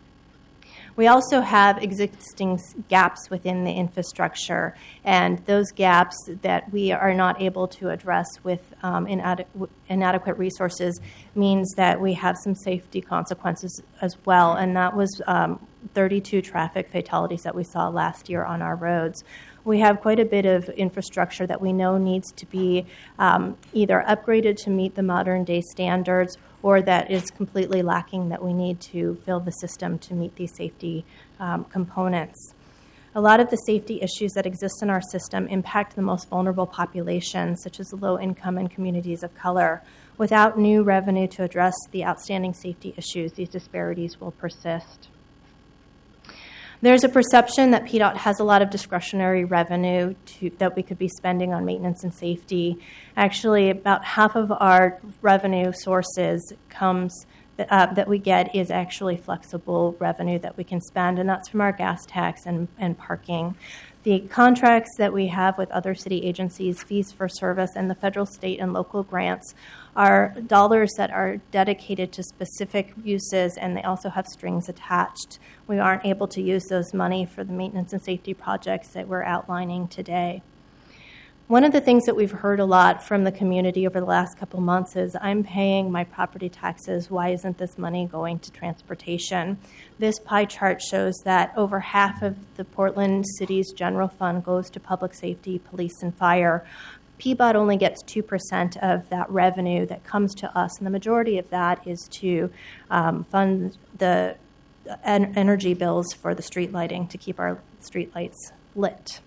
We also have existing gaps within the infrastructure, and those gaps that we are not able to address with um, inadequ- inadequate resources means that we have some safety consequences as well, and that was um, thirty-two traffic fatalities that we saw last year on our roads. We have quite a bit of infrastructure that we know needs to be um, either upgraded to meet the modern day standards or that is completely lacking that we need to fill the system to meet these safety um, components. A lot of the safety issues that exist in our system impact the most vulnerable populations, such as low income and communities of color. Without new revenue to address the outstanding safety issues, these disparities will persist. There's a perception that P DOT has a lot of discretionary revenue to, that we could be spending on maintenance and safety. Actually, about half of our revenue sources comes uh, that we get is actually flexible revenue that we can spend, and that's from our gas tax and, and parking. The contracts that we have with other city agencies, fees for service, and the federal, state, and local grants are dollars that are dedicated to specific uses, and they also have strings attached. We aren't able to use those money for the maintenance and safety projects that we're outlining today. One of the things that we've heard a lot from the community over the last couple months is, I'm paying my property taxes, why isn't this money going to transportation? This pie chart shows that over half of the Portland City's general fund goes to public safety, police, and fire. P B O T only gets two percent of that revenue that comes to us, and the majority of that is to um, fund the en- energy bills for the street lighting to keep our street lights lit.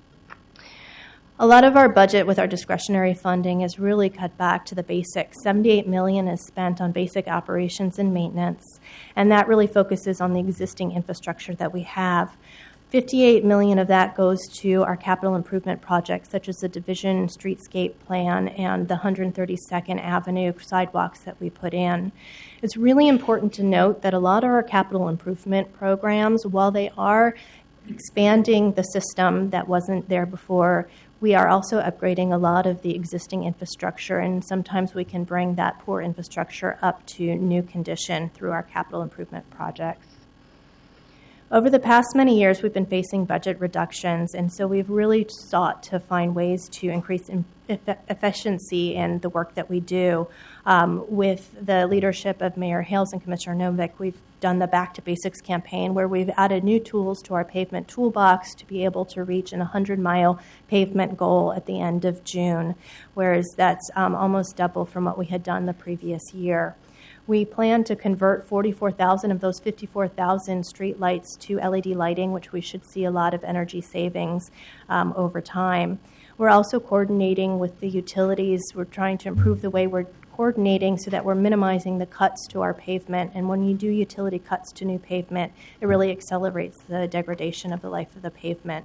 A lot of our budget with our discretionary funding is really cut back to the basics. seventy-eight million dollars is spent on basic operations and maintenance, and that really focuses on the existing infrastructure that we have. fifty-eight million dollars of that goes to our capital improvement projects, such as the Division Streetscape Plan and the one hundred thirty-second Avenue sidewalks that we put in. It's really important to note that a lot of our capital improvement programs, while they are expanding the system that wasn't there before, we are also upgrading a lot of the existing infrastructure, and sometimes we can bring that poor infrastructure up to new condition through our capital improvement projects. Over the past many years, we've been facing budget reductions, and so we've really sought to find ways to increase in eff- efficiency in the work that we do. Um, with the leadership of Mayor Hales and Commissioner Novick, we've done the Back to Basics campaign, where we've added new tools to our pavement toolbox to be able to reach an one hundred mile pavement goal at the end of June, whereas that's um, almost double from what we had done the previous year. We plan to convert forty-four thousand of those fifty-four thousand street lights to L E D lighting, which we should see a lot of energy savings um, over time. We're also coordinating with the utilities. We're trying to improve the way we're coordinating so that we're minimizing the cuts to our pavement. And when you do utility cuts to new pavement, it really accelerates the degradation of the life of the pavement.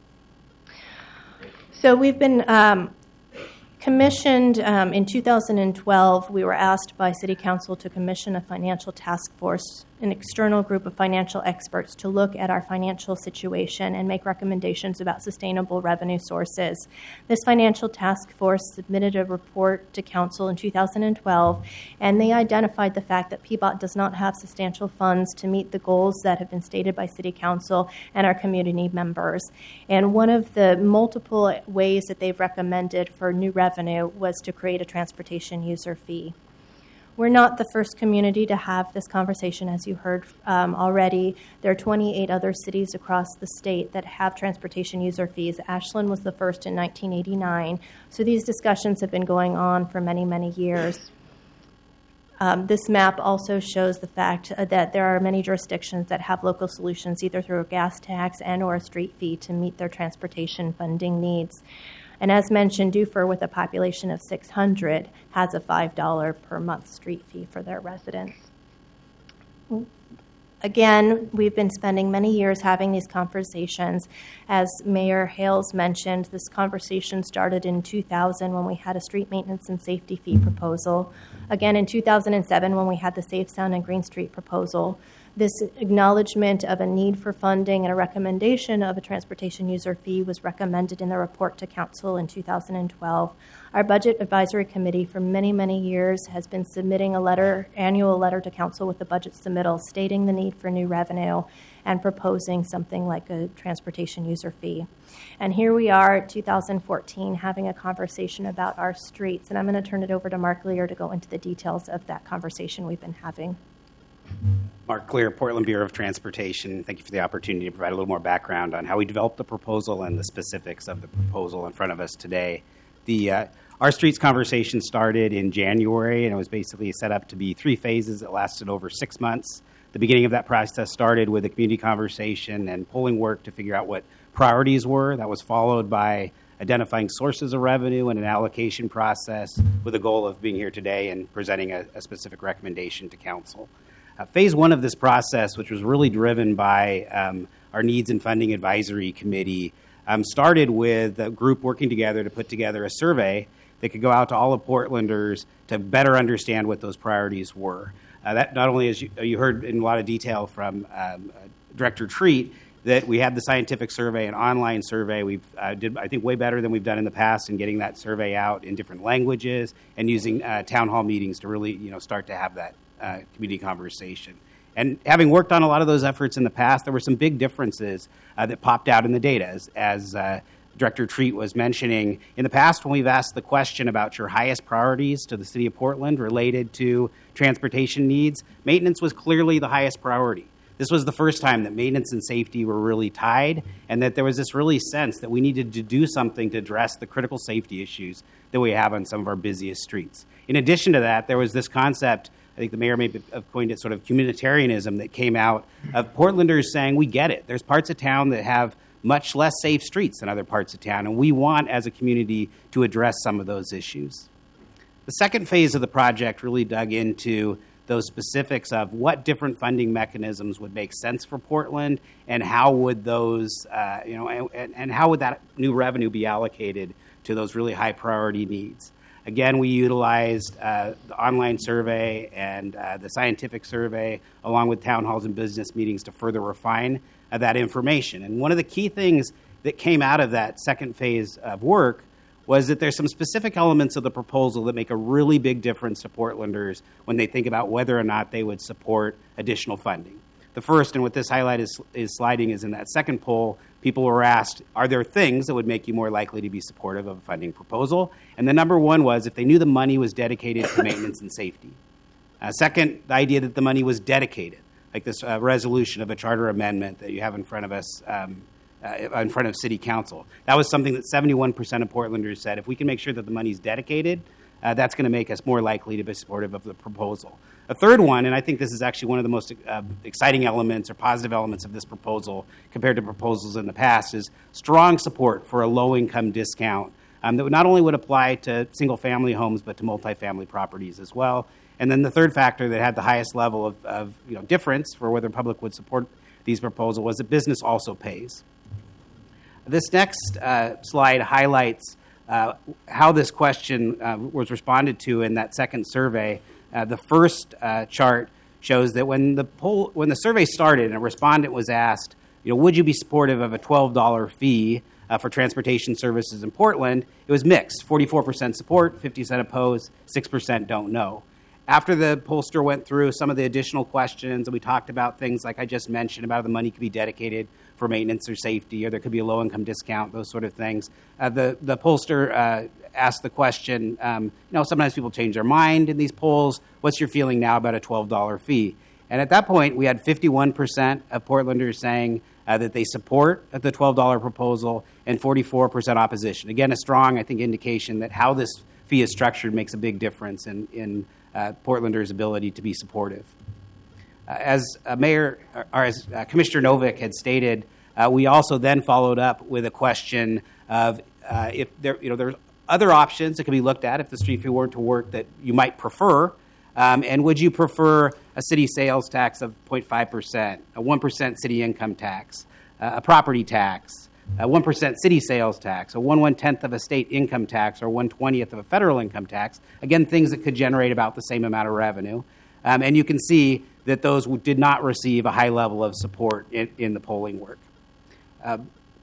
So we've been um, commissioned um, in two thousand twelve. We were asked by City Council to commission a financial task force, an external group of financial experts, to look at our financial situation and make recommendations about sustainable revenue sources. This financial task force submitted a report to Council in two thousand twelve, and they identified the fact that P B O T does not have substantial funds to meet the goals that have been stated by City Council and our community members. And one of the multiple ways that they've recommended for new revenue was to create a transportation user fee. We're not the first community to have this conversation, as you heard um, already. There are twenty-eight other cities across the state that have transportation user fees. Ashland was the first in nineteen eighty-nine. So these discussions have been going on for many, many years. Um, this map also shows the fact uh, that there are many jurisdictions that have local solutions, either through a gas tax and or a street fee, to meet their transportation funding needs. And as mentioned, Dufur, with a population of six hundred, has a five dollars per month street fee for their residents. Again, we've been spending many years having these conversations. As Mayor Hales mentioned, this conversation started in two thousand when we had a street maintenance and safety fee proposal. Again, in two thousand seven when we had the Safe Sound and Green Street proposal. This acknowledgement of a need for funding and a recommendation of a transportation user fee was recommended in the report to Council in two thousand twelve. Our Budget Advisory Committee for many, many years has been submitting a letter, annual letter to Council with the budget submittal, stating the need for new revenue and proposing something like a transportation user fee. And here we are at two thousand fourteen having a conversation about our streets. And I'm going to turn it over to Mark Lear to go into the details of that conversation we've been having. Mark Clear, Portland Bureau of Transportation. Thank you for the opportunity to provide a little more background on how we developed the proposal and the specifics of the proposal in front of us today. The uh, Our Streets conversation started in January, and it was basically set up to be three phases. It lasted over six months. The beginning of that process started with a community conversation and polling work to figure out what priorities were. That was followed by identifying sources of revenue and an allocation process with the goal of being here today and presenting a, a specific recommendation to Council. Uh, phase one of this process, which was really driven by um, our Needs and Funding Advisory Committee, um, started with a group working together to put together a survey that could go out to all of Portlanders to better understand what those priorities were. Uh, that not only, as you, you heard in a lot of detail from um, uh, Director Treat, that we had the scientific survey, an online survey. We've uh, did, I think, way better than we've done in the past in getting that survey out in different languages and using uh, town hall meetings to really, you know, start to have that Uh, community conversation. And having worked on a lot of those efforts in the past, there were some big differences uh, that popped out in the data. As, as uh, Director Treat was mentioning, in the past when we've asked the question about your highest priorities to the City of Portland related to transportation needs, maintenance was clearly the highest priority. This was the first time that maintenance and safety were really tied, and that there was this really sense that we needed to do something to address the critical safety issues that we have on some of our busiest streets. In addition to that, there was this concept, I think the mayor may have coined it, sort of communitarianism, that came out of Portlanders saying, we get it. There's parts of town that have much less safe streets than other parts of town, and we want, as a community, to address some of those issues. The second phase of the project really dug into those specifics of what different funding mechanisms would make sense for Portland, and how would those, uh, you know, and, and how would that new revenue be allocated to those really high priority needs. Again, we utilized uh, the online survey and uh, the scientific survey, along with town halls and business meetings, to further refine uh, that information. And one of the key things that came out of that second phase of work was that there's some specific elements of the proposal that make a really big difference to Portlanders when they think about whether or not they would support additional funding. The first, and what this highlight is, is sliding, is in that second poll, people were asked, are there things that would make you more likely to be supportive of a funding proposal? And the number one was if they knew the money was dedicated to maintenance and safety. Uh, second, the idea that the money was dedicated, like this uh, resolution of a charter amendment that you have in front of us, um, uh, in front of City Council. That was something that seventy-one percent of Portlanders said, if we can make sure that the money's dedicated, uh, that's going to make us more likely to be supportive of the proposal. A third one, and I think this is actually one of the most uh, exciting elements or positive elements of this proposal compared to proposals in the past, is strong support for a low-income discount um, that would not only would apply to single-family homes but to multifamily properties as well. And then the third factor that had the highest level of, of you know, difference for whether the public would support these proposals was that business also pays. This next uh, slide highlights uh, how this question uh, was responded to in that second survey. Uh, the first uh, chart shows that when the poll, when the survey started and a respondent was asked, you know, would you be supportive of a twelve dollars fee uh, for transportation services in Portland, it was mixed. forty-four percent support, fifty percent opposed, six percent don't know. After the pollster went through some of the additional questions, and we talked about things like I just mentioned about how the money could be dedicated for maintenance or safety, or there could be a low-income discount, those sort of things, uh, the, the pollster uh, asked the question, um, you know, sometimes people change their mind in these polls. What's your feeling now about a twelve dollars fee? And at that point, we had fifty-one percent of Portlanders saying uh, that they support the twelve dollars proposal and forty-four percent opposition. Again, a strong, I think, indication that how this fee is structured makes a big difference in, in uh, Portlanders' ability to be supportive. Uh, as uh, Mayor, or as uh, Commissioner Novick had stated, uh, we also then followed up with a question of uh, if there, you know, there's other options that could be looked at if the street fee weren't to work that you might prefer. Um, and would you prefer a city sales tax of zero point five percent, a one percent city income tax, uh, a property tax, a one percent city sales tax, a one one-tenth of a state income tax, or one twentieth of a federal income tax? Again, things that could generate about the same amount of revenue. Um, and you can see that those did not receive a high level of support in, in the polling work. Uh,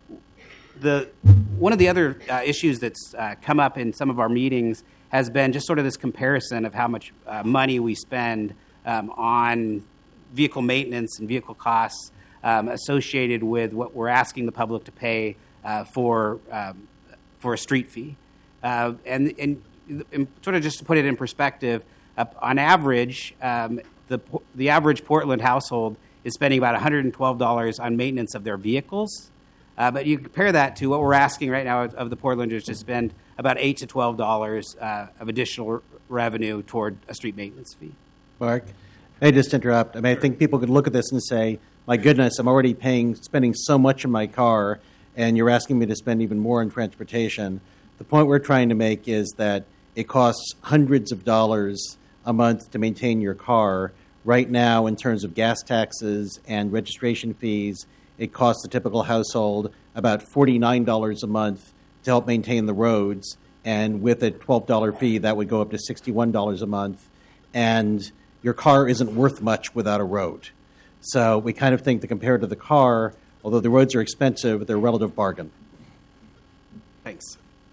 The, one of the other uh, issues that's uh, come up in some of our meetings has been just sort of this comparison of how much uh, money we spend um, on vehicle maintenance and vehicle costs um, associated with what we're asking the public to pay uh, for um, for a street fee. Uh, and, and, and sort of just to put it in perspective, uh, on average, um, the the average Portland household is spending about one hundred twelve dollars on maintenance of their vehicles. Uh, but you compare that to what we're asking right now of, of the Portlanders to spend about eight to twelve dollars uh, of additional r- revenue toward a street maintenance fee. Mark, may I just interrupt? I mean, I think people could look at this and say, "My goodness, I'm already paying, spending so much in my car, and you're asking me to spend even more in transportation." The point we're trying to make is that it costs hundreds of dollars a month to maintain your car. Right now, in terms of gas taxes and registration fees, it costs the typical household about forty-nine dollars a month to help maintain the roads. And with a twelve dollars fee, that would go up to sixty-one dollars a month. And your car isn't worth much without a road. So we kind of think that compared to the car, although the roads are expensive, they're a relative bargain. Thanks.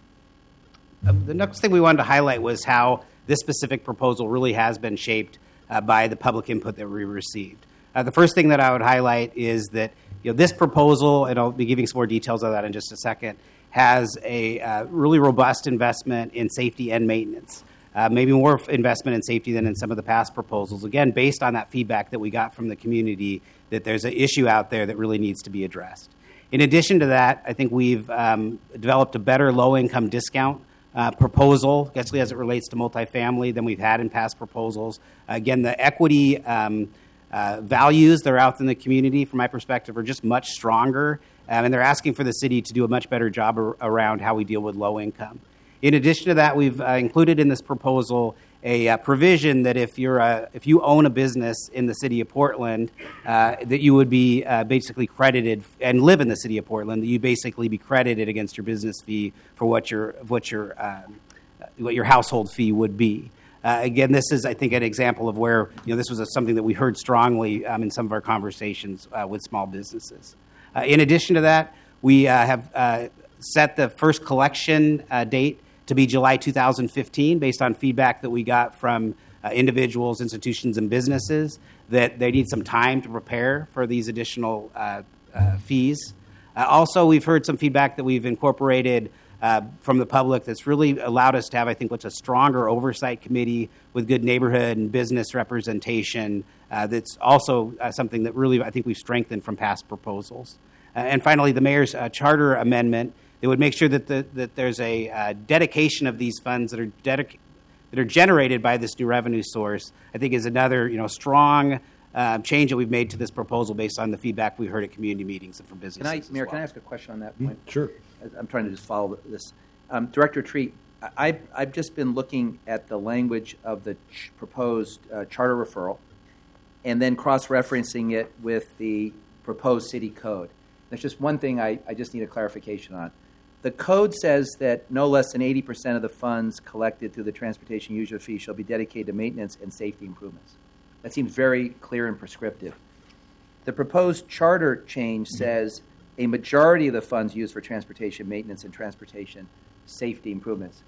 Uh, the next thing we wanted to highlight was how this specific proposal really has been shaped uh, by the public input that we received. Uh, the first thing that I would highlight is that you know, this proposal, and I'll be giving some more details of that in just a second, has a uh, really robust investment in safety and maintenance. Uh, maybe more investment in safety than in some of the past proposals, again, based on that feedback that we got from the community that there's an issue out there that really needs to be addressed. In addition to that, I think we've um, developed a better low-income discount uh, proposal, especially as it relates to multifamily, than we've had in past proposals. Again, the equity um, uh, values that are out in the community, from my perspective, are just much stronger, um, and they're asking for the city to do a much better job ar- around how we deal with low income. In addition to that, we've uh, included in this proposal a uh, provision that if you're a, if you own a business in the city of Portland, uh, that you would be uh, basically credited and live in the city of Portland, that you basically be credited against your business fee for what your what your um, what your household fee would be. Uh, again, this is, I think, an example of where you know this was a, something that we heard strongly um, in some of our conversations uh, with small businesses. Uh, in addition to that, we uh, have uh, set the first collection uh, date to be July two thousand fifteen, based on feedback that we got from uh, individuals, institutions, and businesses that they need some time to prepare for these additional uh, uh, fees. Uh, also, we've heard some feedback that we've incorporated uh, from the public that's really allowed us to have, I think, what's a stronger oversight committee with good neighborhood and business representation. Uh, that's also uh, something that really, I think, we've strengthened from past proposals. Uh, and finally, the mayor's uh, charter amendment. They would make sure that the, that there's a uh, dedication of these funds that are dedic- that are generated by this new revenue source. I think is another you know strong uh, change that we've made to this proposal based on the feedback we heard at community meetings and from businesses. Can I, Mayor, well. can I ask a question on that point? Mm, sure. I'm trying to just follow this. Um, Director Treat, I've, I've just been looking at the language of the ch- proposed uh, charter referral and then cross-referencing it with the proposed city code. There's just one thing I, I just need a clarification on. The code says that no less than eighty percent of the funds collected through the transportation user fee shall be dedicated to maintenance and safety improvements. That seems very clear and prescriptive. The proposed charter change says a majority of the funds used for transportation maintenance and transportation safety improvements.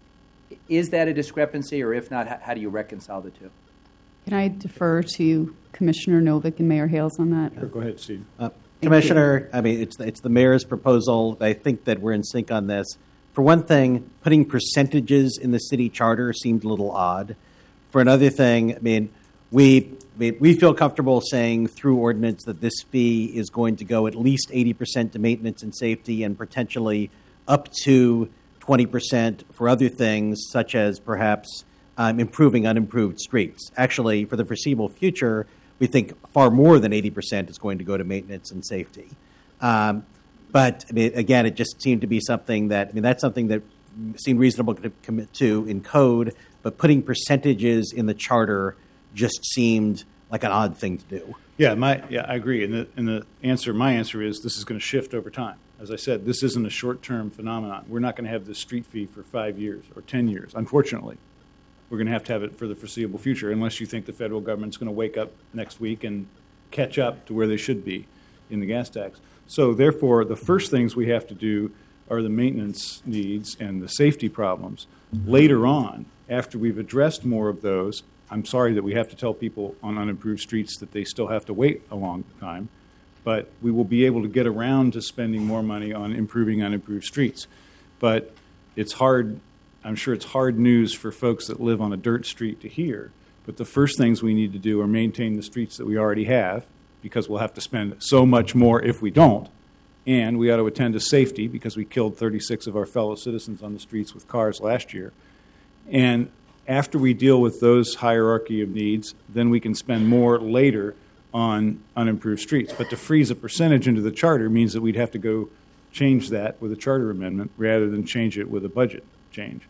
Is that a discrepancy, or if not, how, how do you reconcile the two? Can I defer to Commissioner Novick and Mayor Hales on that? Sure, go ahead, Steve. Uh, Commissioner, I mean, it's the, it's the mayor's proposal. I think that we're in sync on this. For one thing, putting percentages in the city charter seemed a little odd. For another thing, I mean, we I mean, we feel comfortable saying through ordinance that this fee is going to go at least eighty percent to maintenance and safety and potentially up to twenty percent for other things, such as perhaps um, improving unimproved streets. Actually, for the foreseeable future, we think far more than eighty percent is going to go to maintenance and safety. Um, but, I mean, again, it just seemed to be something that, I mean, that's something that seemed reasonable to commit to in code, but putting percentages in the charter just seemed like an odd thing to do. Yeah, my yeah, I agree. And the, and the answer, my answer is this is going to shift over time. As I said, this isn't a short-term phenomenon. We're not going to have this street fee for five years or ten years, unfortunately. We're going to have to have it for the foreseeable future, unless you think the federal government's going to wake up next week and catch up to where they should be in the gas tax. So therefore, the first things we have to do are the maintenance needs and the safety problems. Later on, after we've addressed more of those, I'm sorry that we have to tell people on unimproved streets that they still have to wait a long time, but we will be able to get around to spending more money on improving unimproved streets. But it's hard. I'm sure it's hard news for folks that live on a dirt street to hear, but the first things we need to do are maintain the streets that we already have, because we'll have to spend so much more if we don't, and we ought to attend to safety, because we killed thirty-six of our fellow citizens on the streets with cars last year. And after we deal with those hierarchy of needs, then we can spend more later on unimproved streets. But to freeze a percentage into the charter means that we'd have to go change that with a charter amendment rather than change it with a budget change.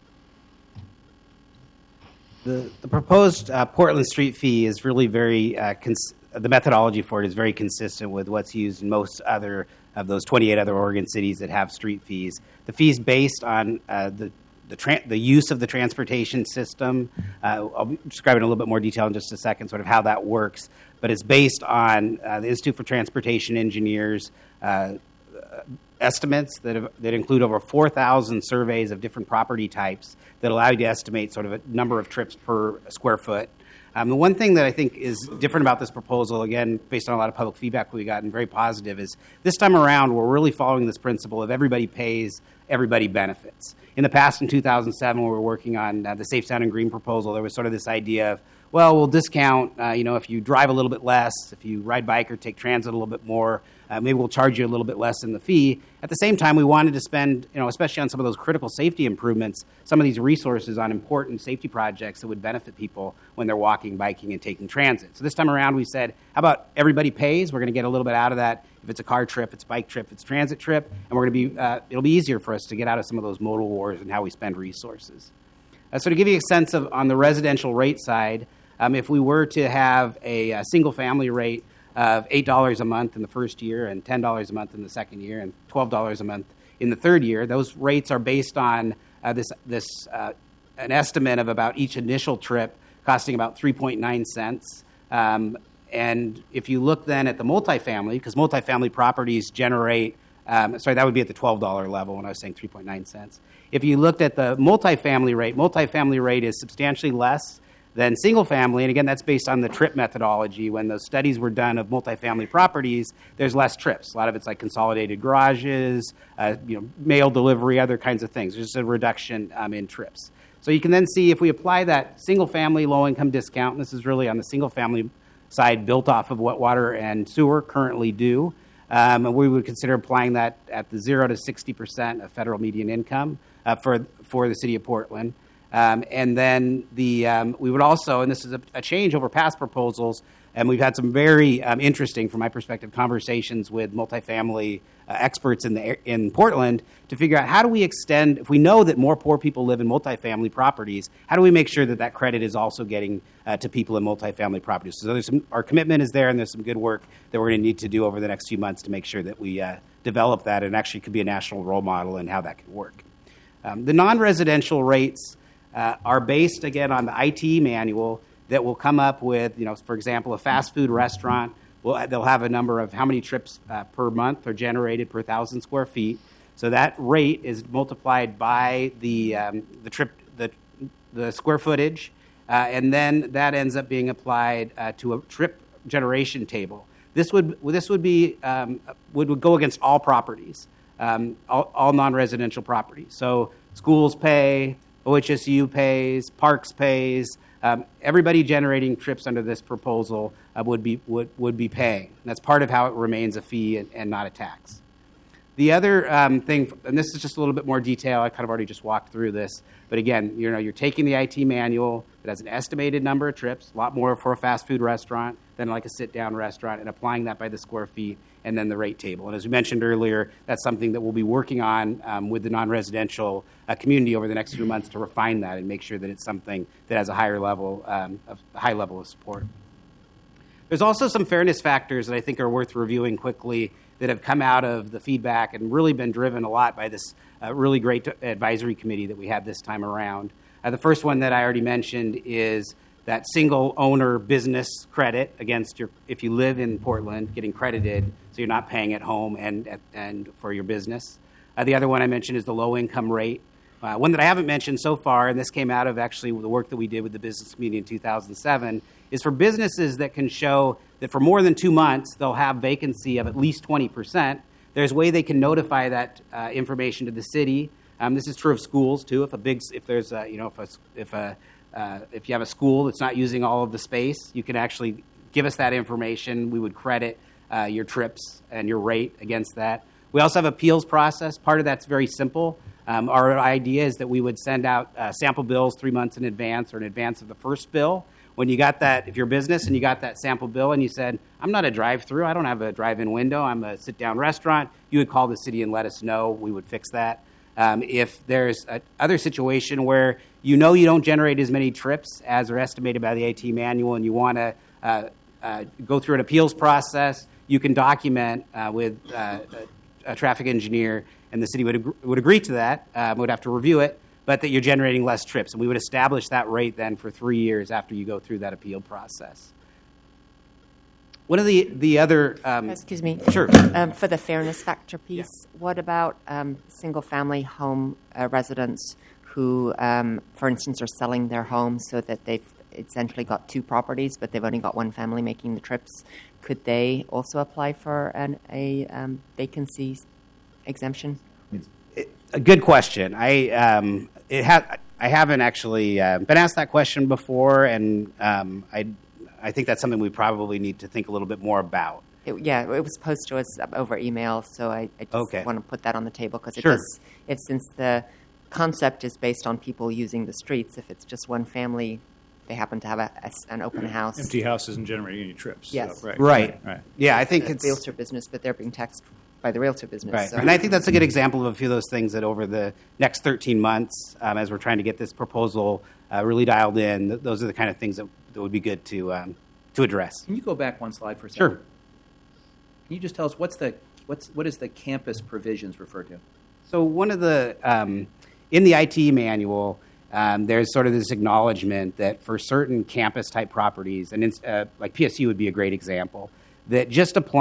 The, the proposed uh, Portland street fee is really very, uh, cons- the methodology for it is very consistent with what's used in most other of those twenty-eight other Oregon cities that have street fees. The fee is based on uh, the the, tra- the use of the transportation system. Uh, I'll describe it in a little bit more detail in just a second, sort of how that works. But it's based on uh, the Institute for Transportation Engineers uh, estimates that have, that include over four thousand surveys of different property types that allow you to estimate sort of a number of trips per square foot. Um, the one thing that I think is different about this proposal, again, based on a lot of public feedback we got and very positive, is this time around we're really following this principle of everybody pays, everybody benefits. In the past, in two thousand seven, when we were working on uh, the Safe Sound and Green proposal, there was sort of this idea of, well, we'll discount, uh, you know, if you drive a little bit less, if you ride bike or take transit a little bit more, uh, maybe we'll charge you a little bit less in the fee. At the same time, we wanted to spend, you know, especially on some of those critical safety improvements, some of these resources on important safety projects that would benefit people when they're walking, biking, and taking transit. So this time around, we said, how about everybody pays? We're going to get a little bit out of that. If it's a car trip, it's a bike trip, it's a transit trip, and we're going to be, uh, it'll be easier for us to get out of some of those modal wars and how we spend resources. Uh, so to give you a sense of on the residential rate side, um, if we were to have a, a single-family rate of eight dollars a month in the first year and ten dollars a month in the second year and twelve dollars a month in the third year, those rates are based on uh, this, this uh, an estimate of about each initial trip costing about three point nine cents. Um, and if you look then at the multifamily, because multifamily properties generate, um, sorry, that would be at the twelve dollars level when I was saying three point nine cents. If you looked at the multifamily rate, multifamily rate is substantially less than single family. And again, that's based on the trip methodology. When those studies were done of multifamily properties, there's less trips. A lot of it's like consolidated garages, uh, you know, mail delivery, other kinds of things. There's just a reduction um, in trips. So you can then see if we apply that single-family low-income discount, and this is really on the single-family side built off of what water and sewer currently do, um, and we would consider applying that at the zero to sixty percent of federal median income uh, for, for the city of Portland. Um, and then the um, we would also, and this is a, a change over past proposals, and we've had some very um, interesting, from my perspective, conversations with multifamily uh, experts in the in Portland to figure out how do we extend, if we know that more poor people live in multifamily properties, how do we make sure that that credit is also getting uh, to people in multifamily properties? So there's some, our commitment is there, and there's some good work that we're going to need to do over the next few months to make sure that we uh, develop that and actually could be a national role model in how that could work. Um, the non-residential rates Uh, are based, again, on the I T manual that will come up with, you know, for example, a fast food restaurant. Will, they'll have a number of how many trips uh, per month are generated per thousand square feet. So that rate is multiplied by the um, the trip the the square footage, uh, and then that ends up being applied uh, to a trip generation table. This would this would be um, would, would go against all properties, um, all, all non-residential properties. So schools pay. O H S U pays, Parks pays, um, everybody generating trips under this proposal uh, would be would, would be paying. And that's part of how it remains a fee and, and not a tax. The other um, thing, and this is just a little bit more detail, I kind of already just walked through this, but again, you know, you're taking the I T manual that has an estimated number of trips, a lot more for a fast food restaurant than like a sit-down restaurant, and applying that by the square feet and then the rate table. And as we mentioned earlier, that's something that we'll be working on um, with the non-residential uh, community over the next few months to refine that and make sure that it's something that has a higher level, um, of, a high level of support. There's also some fairness factors that I think are worth reviewing quickly that have come out of the feedback and really been driven a lot by this uh, really great advisory committee that we had this time around. Uh, the first one that I already mentioned is that single owner business credit against your, if you live in Portland, getting credited so you're not paying at home and and for your business. Uh, the other one I mentioned is the low income rate. Uh, one that I haven't mentioned so far, and this came out of actually the work that we did with the business community in two thousand seven, is for businesses that can show that for more than two months they'll have vacancy of at least twenty percent. There's a way they can notify that uh, information to the city. Um, this is true of schools too. If a big, if there's a, you know, if a, if a Uh, if you have a school that's not using all of the space, you can actually give us that information. We would credit uh, your trips and your rate against that. We also have appeals process. Part of that's very simple. Um, our idea is that we would send out uh, sample bills three months in advance or in advance of the first bill. When you got that, if you're a business and you got that sample bill and you said, I'm not a drive-through, I don't have a drive-in window, I'm a sit-down restaurant, you would call the city and let us know. We would fix that. Um, if there's a other situation where you know you don't generate as many trips as are estimated by the I T manual and you want to uh, uh, go through an appeals process, you can document uh, with uh, a, a traffic engineer, and the city would, ag- would agree to that, uh, would have to review it, but that you're generating less trips. And we would establish that rate then for three years after you go through that appeal process. One of the, the other... Um, Excuse me. Sure. Um, for the fairness factor piece, yeah. What about um, single-family home uh, residents who, um, for instance, are selling their home so that they've essentially got two properties, but they've only got one family making the trips? Could they also apply for an, a um, vacancy exemption? A good question. I um, it ha- I haven't actually uh, been asked that question before, and um, I I think that's something we probably need to think a little bit more about. It, yeah, it was posted to us over email, so I, I just okay. want to put that on the table because it sure. does. If since the concept is based on people using the streets, if it's just one family, they happen to have a, a, an open house. Empty house isn't generating any trips. Yes, so, right. right, right. Yeah, I think it's it's realtor business, but they're being taxed by the realtor business. Right. So. And I think that's a good example of a few of those things that over the next thirteen months, um, as we're trying to get this proposal uh, really dialed in, th- those are the kind of things that, that would be good to um, to address. Can you go back one slide for a second? Sure. Can you just tell us what's the what's what is the campus provisions referred to? So one of the um, in the I T manual, um, there's sort of this acknowledgement that for certain campus type properties, and uh, like P S U would be a great example, that just applying